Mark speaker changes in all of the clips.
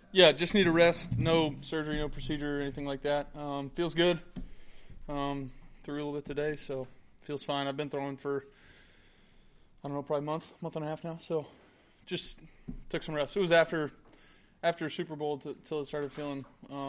Speaker 1: Yeah, just need a rest. No surgery, no procedure or anything like that. Feels good. Threw a little bit today, so feels fine. I've been throwing for, I don't know, probably a month and a half now. So just took some rest. It was after Super Bowl till it started feeling,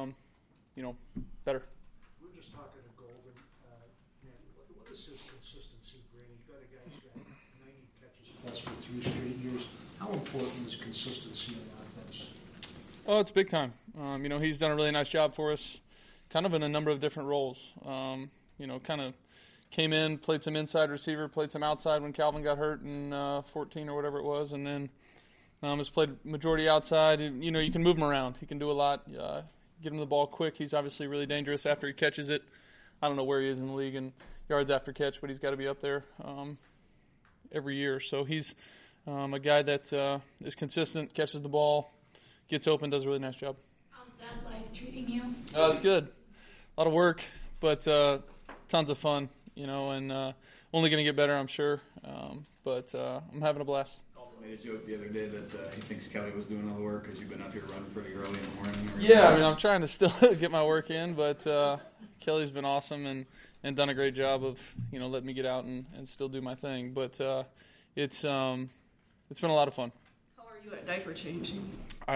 Speaker 1: better.
Speaker 2: We were just talking to Golden. What is his consistency bring? You've got a guy who's got 90 catches plus for 3 straight years. How important is consistency in offense?
Speaker 1: Oh, it's big time. He's done a really nice job for us, kind of in a number of different roles. Kind of came in, played some inside receiver, played some outside when Calvin got hurt in 14 or whatever it was, and then has played majority outside. You can move him around. He can do a lot. Get him the ball quick. He's obviously really dangerous after he catches it. I don't know where he is in the league in yards after catch, but he's got to be up there every year. So he's a guy that is consistent, catches the ball, gets open, does a really nice job.
Speaker 3: How's dad life treating you?
Speaker 1: It's good. A lot of work, but tons of fun, and only going to get better, I'm sure. But I'm having a blast.
Speaker 4: Made a joke the other day that he thinks Kelly was doing all the work because you've been up here running pretty early in the morning.
Speaker 1: Yeah, I'm trying to still get my work in, but Kelly's been awesome and done a great job of letting me get out and still do my thing. But it's been a lot of fun.
Speaker 5: How are you at diaper changing?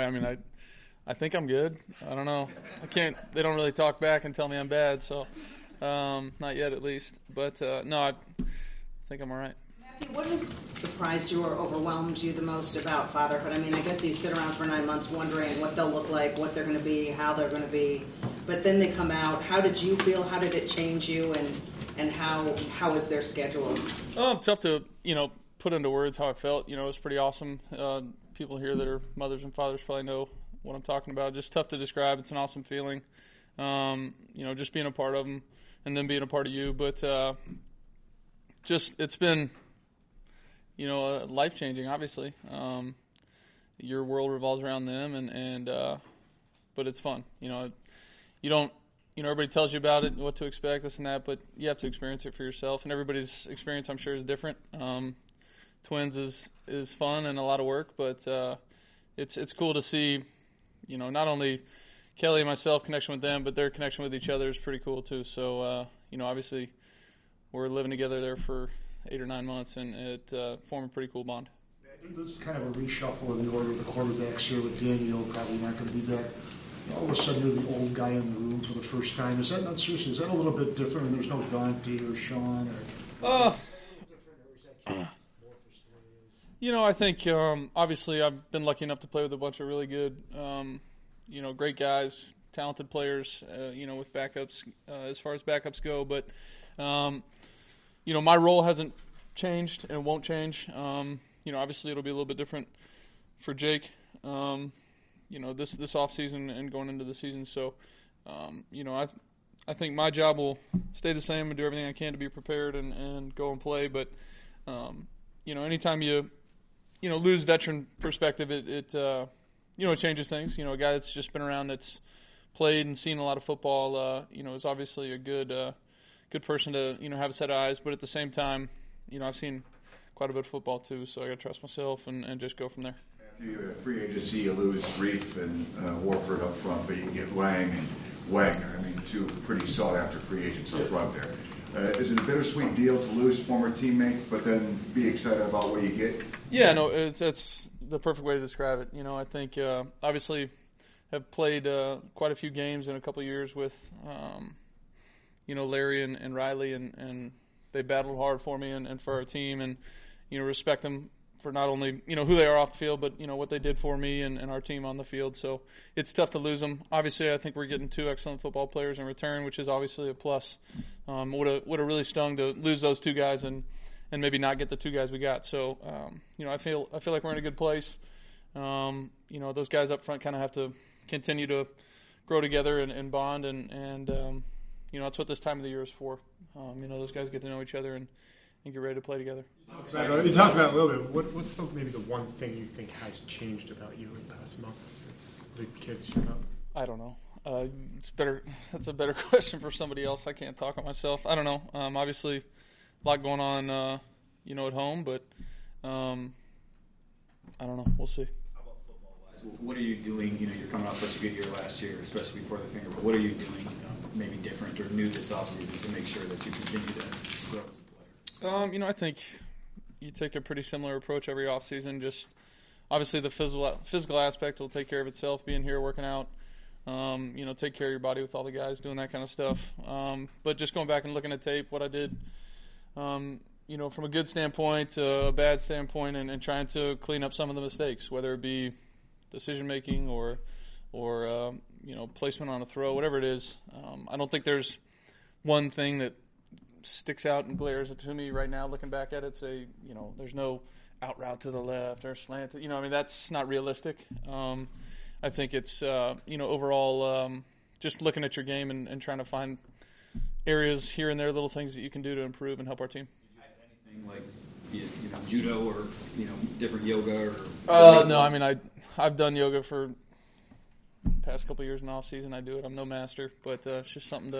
Speaker 1: I think I'm good. I don't know. They don't really talk back and tell me I'm bad, so not yet at least. But no, I think I'm all right.
Speaker 5: Matthew, what has surprised you or overwhelmed you the most about fatherhood? I guess you sit around for 9 months wondering what they'll look like, what they're going to be, how they're going to be. But then they come out. How did you feel? How did it change you? And how is their schedule?
Speaker 1: Tough to, put into words how I felt. It was pretty awesome. People here that are mothers and fathers probably know what I'm talking about. Just tough to describe. It's an awesome feeling. Just being a part of them and then being a part of you. But it's been, life-changing, obviously. Your world revolves around them, but it's fun. You don't, everybody tells you about it, what to expect, this and that, but you have to experience it for yourself. And everybody's experience, I'm sure, is different. Twins is fun and a lot of work, but it's cool to see, not only Kelly and myself connection with them, but their connection with each other is pretty cool too. So, obviously we're living together there for 8 or 9 months, and it formed a pretty cool bond.
Speaker 2: There's kind of a reshuffle in the order of the quarterbacks here with Daniel probably not going to be back. All of a sudden you're the old guy in the room for the first time. Is that not seriously? Is that a little bit different? And there's no Dante or Sean or...
Speaker 1: I think obviously I've been lucky enough to play with a bunch of really good, great guys, talented players, with backups as far as backups go. But, my role hasn't changed and won't change. Obviously it'll be a little bit different for Jake, this off season and going into the season. So, I think my job will stay the same and do everything I can to be prepared and go and play. But, anytime you lose veteran perspective, it changes things. A guy that's just been around, that's played and seen a lot of football, is obviously a good person to, have a set of eyes. But at the same time, I've seen quite a bit of football too, so I got to trust myself and just go from there.
Speaker 6: Matthew, free agency, you lose Reef and Warford up front, but you get Lang and Wagner. Two pretty sought-after free agents up front there. Is it a bittersweet deal to lose former teammate, but then be excited about what you get?
Speaker 1: Yeah, no, it's the perfect way to describe it. I think obviously have played quite a few games in a couple of years with, Larry and Riley, and they battled hard for me and for our team, and, respect them for not only, who they are off the field, but, what they did for me and our team on the field. So it's tough to lose them. Obviously, I think we're getting 2 excellent football players in return, which is obviously a plus. Would have really stung to lose those 2 guys and maybe not get the 2 guys we got. So, I feel like we're in a good place. Those guys up front kind of have to continue to grow together and bond, and that's what this time of the year is for. Those guys get to know each other and get ready to play together.
Speaker 7: You talked about it a little bit. What's maybe the one thing you think has changed about you in the past month since the kids showed up?
Speaker 1: I don't know. That's a better question for somebody else. I can't talk on myself. I don't know. Obviously, a lot going on, at home, but I don't know. We'll see.
Speaker 4: How about football-wise? So what are you doing? You know, you're coming off such a good year last year, especially before the finger. But what are you doing, maybe different or new this offseason to make sure that you continue to grow as a player?
Speaker 1: You know, I think you take a pretty similar approach every offseason. Just obviously the physical aspect will take care of itself, being here, working out, you know, take care of your body with all the guys, doing that kind of stuff. But just going back and looking at tape, what I did, you know, from a good standpoint to a bad standpoint, and trying to clean up some of the mistakes, whether it be decision-making or you know, placement on a throw, whatever it is. I don't think there's one thing that sticks out and glares to me right now looking back at it. Say, you know, there's no out route to the left or slant. You know, I mean, that's not realistic. I think it's, you know, overall just looking at your game and trying to find areas here and there, little things that you can do to improve and help our team.
Speaker 4: Anything like, you know, judo or, you know, different yoga or?
Speaker 1: No, I mean, I've done yoga for the past couple of years in the off season. I do it. I'm no master, but it's just something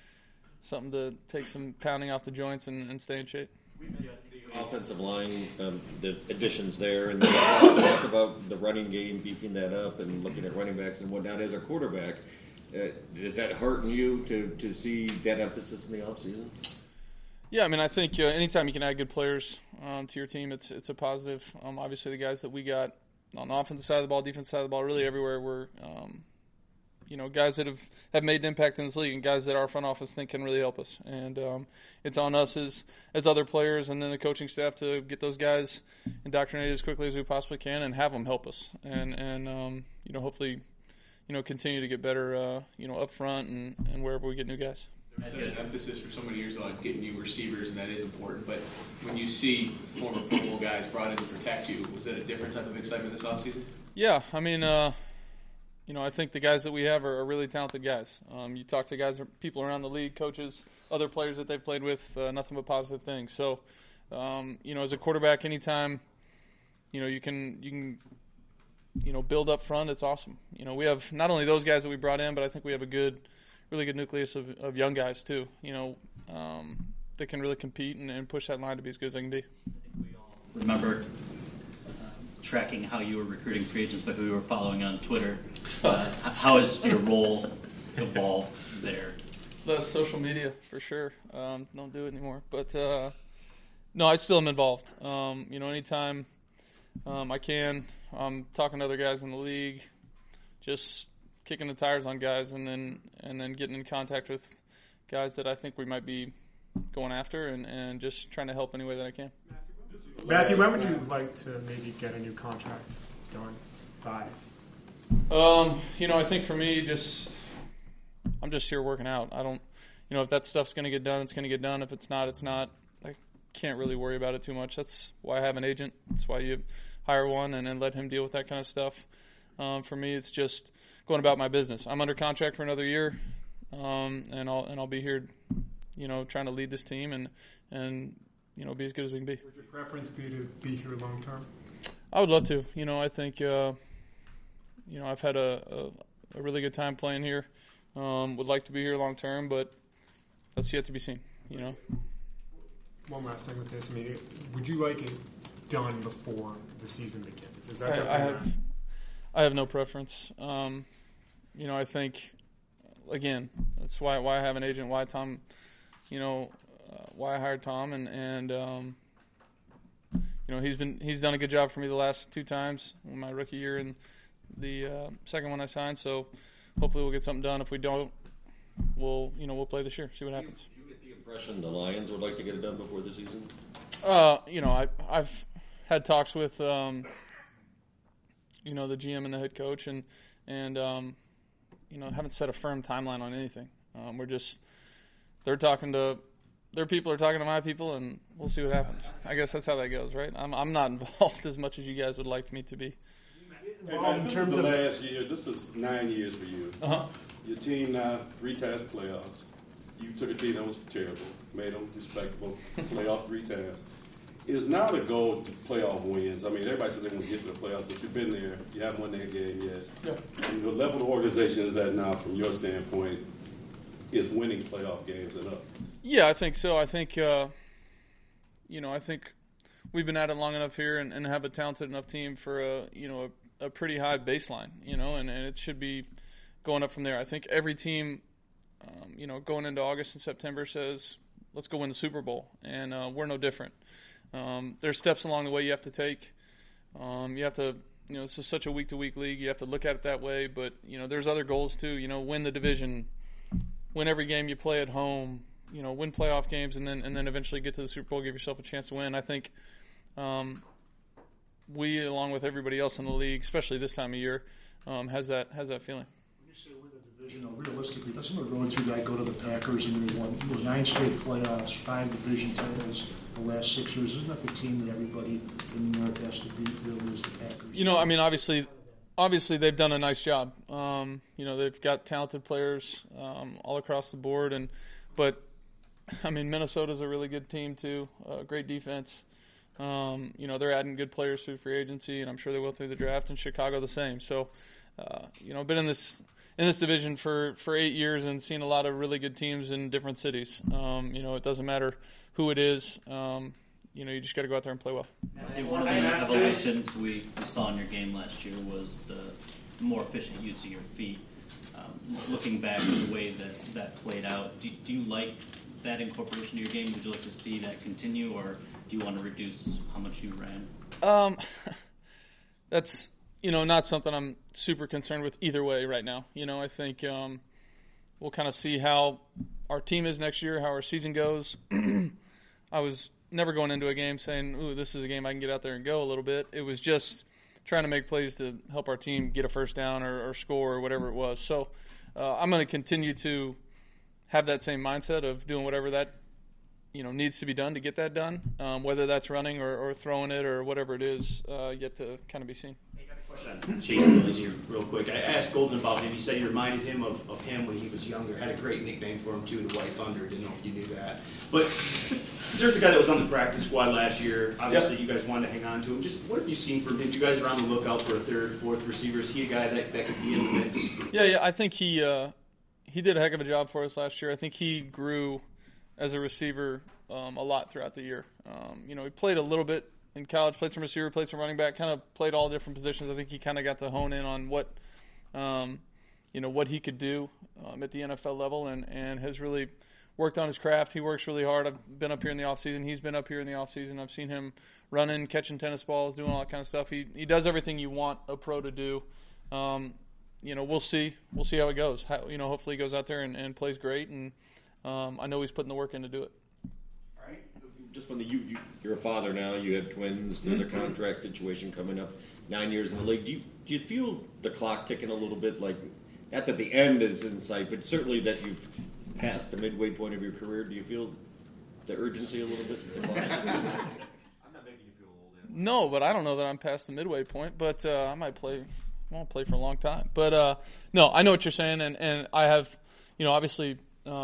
Speaker 1: to take some pounding off the joints and stay in shape.
Speaker 8: Offensive line, the additions there, and then talk about the running game, beefing that up, and looking at running backs and whatnot as a quarterback. Does that hearten you to see that emphasis in the offseason?
Speaker 1: Yeah, I mean, I think anytime you can add good players to your team, it's a positive. Obviously, the guys that we got on the offensive side of the ball, defensive side of the ball, really everywhere were, you know, guys that have made an impact in this league and guys that our front office think can really help us. And it's on us as other players and then the coaching staff to get those guys indoctrinated as quickly as we possibly can and have them help us. And you know, hopefully, you know, continue to get better, you know, up front and wherever we get new guys.
Speaker 9: There's such an emphasis for so many years on getting you receivers, and that is important. But when you see former Pro Bowl guys brought in to protect you, was that a different type of excitement this offseason?
Speaker 1: Yeah, I mean, you know, I think the guys that we have are really talented guys. You talk to guys, people around the league, coaches, other players that they've played with, nothing but positive things. So, you know, as a quarterback, anytime, you know, you can, you know, build up front, it's awesome. You know, we have not only those guys that we brought in, but I think we have a really good nucleus of young guys too, you know, that can really compete and push that line to be as good as they can be.
Speaker 10: I think we all remember tracking how you were recruiting free agents, but who you were following on Twitter. How has your role evolved there?
Speaker 1: Less social media, for sure. Don't do it anymore. But, no, I still am involved. You know, anytime I can, I'm talking to other guys in the league, just kicking the tires on guys and then getting in contact with guys that I think we might be going after and just trying to help any way that I can.
Speaker 7: Matthew, when would you like to maybe get a new contract done by?
Speaker 1: You know, I think for me, I'm just here working out. I don't, you know, if that stuff's going to get done, it's going to get done. If it's not, it's not. I can't really worry about it too much. That's why I have an agent. That's why you hire one and then let him deal with that kind of stuff. For me, it's just going about my business. I'm under contract for another year, and I'll be here, you know, trying to lead this team and you know, be as good as we can be.
Speaker 7: Would your preference be to be here long term?
Speaker 1: I would love to. You know, I think you know, I've had a really good time playing here. Would like to be here long term, but that's yet to be seen. You know.
Speaker 7: One last thing with this, I mean, would you like it done before the season begins? Is that
Speaker 1: I have no preference. You know, I think, again, that's why I have an agent, why Tom, you know, why I hired Tom, and you know, he's done a good job for me the last two times, my rookie year and the second one I signed. So hopefully we'll get something done. If we don't, we'll play this year, see what happens.
Speaker 8: Do you get the impression the Lions would like to get it done before the season?
Speaker 1: You know, I've had talks with you know, the GM and the head coach, and you know, haven't set a firm timeline on anything. Their people are talking to my people, and we'll see what happens. I guess that's how that goes, right? I'm not involved as much as you guys would like me to be.
Speaker 11: Well, in terms of the last year, this is 9 years for you.
Speaker 1: Uh-huh.
Speaker 11: Your team now 3 times playoffs. You took a team that was terrible, made them respectable, playoff 3 times. It's now the goal to playoff wins. I mean, everybody says they want to get to the playoffs, but you've been there. You haven't won that game yet.
Speaker 1: Yeah.
Speaker 11: And the level of organization is at now, from your standpoint, is winning playoff games and up.
Speaker 1: Yeah, I think so. I think, you know, I think we've been at it long enough here and have a talented enough team for a a pretty high baseline, and it should be going up from there. I think every team, going into August and September says, let's go win the Super Bowl, and we're no different. There's steps along the way you have to take. You have to, this is such a week-to-week league. You have to look at it that way, but, there's other goals too. Win the division, win every game you play at home, win playoff games, and then eventually get to the Super Bowl, give yourself a chance to win. I think we, along with everybody else in the league, especially this time of year, has that feeling.
Speaker 2: When you say win the division, realistically, doesn't a road through guy go to the Packers and they won 9 straight playoffs, 5 division titles the last 6 years? Isn't that the team that everybody in New York has to beat? Really, is the Packers?
Speaker 1: Obviously they've done a nice job. They've got talented players all across the board, but Minnesota's a really good team too. Great defense. They're adding good players through free agency, and I'm sure they will through the draft. And Chicago the same. So, I've been in this division for 8 years and seen a lot of really good teams in different cities. It doesn't matter who it is. You just got to go out there and play well.
Speaker 10: One of the evolutions we saw in your game last year was the more efficient use of your feet. Looking back at the way that played out, do you like that incorporation to your game? Would you like to see that continue, or do you want to reduce how much you ran?
Speaker 1: That's not something I'm super concerned with either way right now. I think we'll kind of see how our team is next year, how our season goes. I was never going into a game saying, ooh, this is a game I can get out there and go a little bit. It was just trying to make plays to help our team get a first down or score or whatever it was. So I'm going to continue to have that same mindset of doing whatever that needs to be done to get that done, whether that's running or throwing it or whatever it is, yet to kind of be seen.
Speaker 12: Hey, got a question on Chase Williams here real quick. I asked Golden about him. He said you reminded him of him when he was younger. Had a great nickname for him too, the White Thunder. Didn't know if you knew that. But there's a guy that was on the practice squad last year. Obviously, You guys wanted to hang on to him. Just what have you seen from him? You guys are on the lookout for a third, fourth receiver. Is he a guy that could be in the mix?
Speaker 1: Yeah. I think he did a heck of a job for us last year. I think he grew as a receiver a lot throughout the year. He played a little bit in college, played some receiver, played some running back, kind of played all different positions. I think he kind of got to hone in on what he could do at the NFL level and has really worked on his craft. He works really hard. I've been up here in the offseason. He's been up here in the offseason. I've seen him running, catching tennis balls, doing all that kind of stuff. He does everything you want a pro to do. We'll see. We'll see how it goes. Hopefully he goes out there and plays great, and I know he's putting the work in to do it.
Speaker 8: All right. Just when you're a father now, you have twins. There's a contract situation coming up. 9 years in the league. Do you feel the clock ticking a little bit? Like, not that the end is in sight, but certainly that you've passed the midway point of your career. Do you feel the urgency a little bit? I'm not making you feel old.
Speaker 1: No, but I don't know that I'm past the midway point. But I might play. I won't play for a long time. But no, I know what you're saying, and I have, obviously.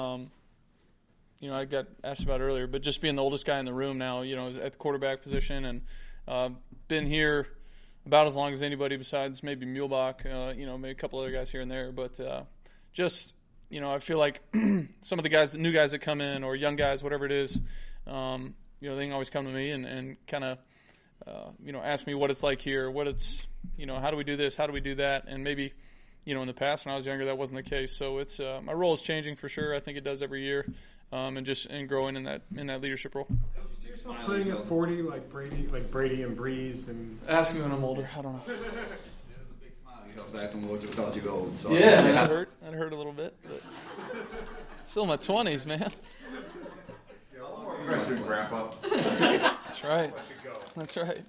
Speaker 1: I got asked about it earlier, but just being the oldest guy in the room now, at the quarterback position, and been here about as long as anybody besides maybe Muehlbach, maybe a couple other guys here and there. But I feel like some of the guys, the new guys that come in, or young guys, whatever it is, they can always come to me and kind of, ask me what it's like here, what it's, how do we do this, how do we do that, and maybe, in the past when I was younger, that wasn't the case. So it's my role is changing for sure. I think it does every year, and growing in that leadership role.
Speaker 7: See yourself playing at 40 like Brady and Breeze and.
Speaker 1: Ask me when I'm older. I don't know.
Speaker 13: There was a big smile you held back when Moses called you old. So
Speaker 1: yeah, that hurt. That hurt a little bit, but still in my 20s, man.
Speaker 6: Yeah, a lot more aggressive, Grandpa.
Speaker 1: That's right. That's right.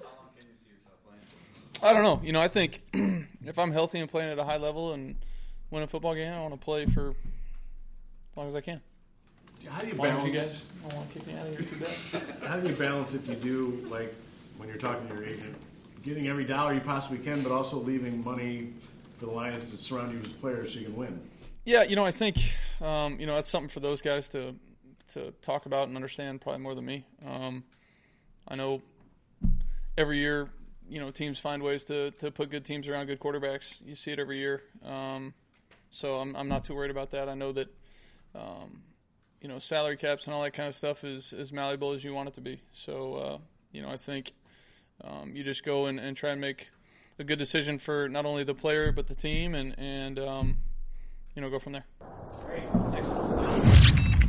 Speaker 1: I don't know. I think if I'm healthy and playing at a high level and win a football game, I want to play for as long as I can.
Speaker 2: How do you
Speaker 1: As long as you
Speaker 2: balance?
Speaker 1: guys don't want to kick me out of here too bad.
Speaker 2: How do you balance if you do, like when you're talking to your agent, getting every dollar you possibly can, but also leaving money for the Lions to surround you with players so you can win?
Speaker 1: Yeah, I think that's something for those guys to talk about and understand probably more than me. I know every year, teams find ways to put good teams around good quarterbacks. You see it every year. So I'm not too worried about that. I know that, salary caps and all that kind of stuff is as malleable as you want it to be. So, I think you just go and try and make a good decision for not only the player but the team, and go from there.
Speaker 12: Great. Excellent.